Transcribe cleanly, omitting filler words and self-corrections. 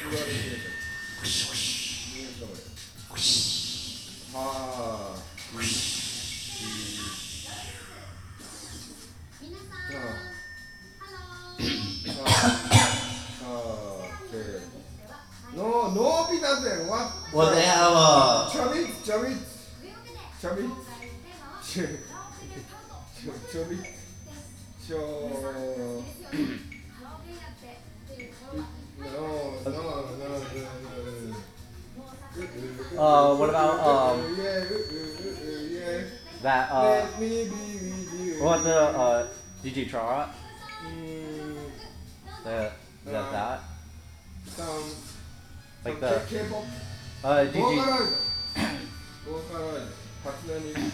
No pitaten, what? Well, they have a. Chavit. What about that? Let me be with you. What the did you try it? That? Some Like the K-pop. did you? Vocaloid. 初音ミク。